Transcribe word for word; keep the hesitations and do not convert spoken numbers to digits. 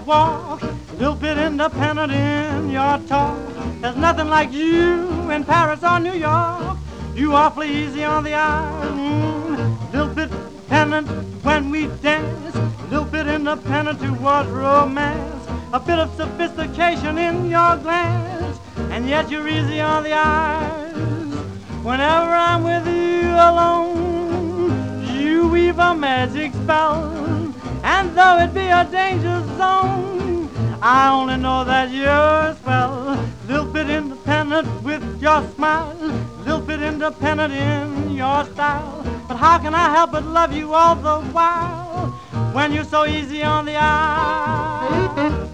walk, a little bit independent in your talk. There's nothing like you in Paris or New York. You awfully easy on the eye, mm, a little bit independent when we dance, a little bit independent towards romance, a bit of sophistication in your glance, and yet you're easy on the eyes. Whenever I'm with you alone, you weave a magic spell, and though it be a danger zone, I only know that you're swell. Little bit independent with your smile, little bit independent in your style. But how can I help but love you all the while when you're so easy on the eye?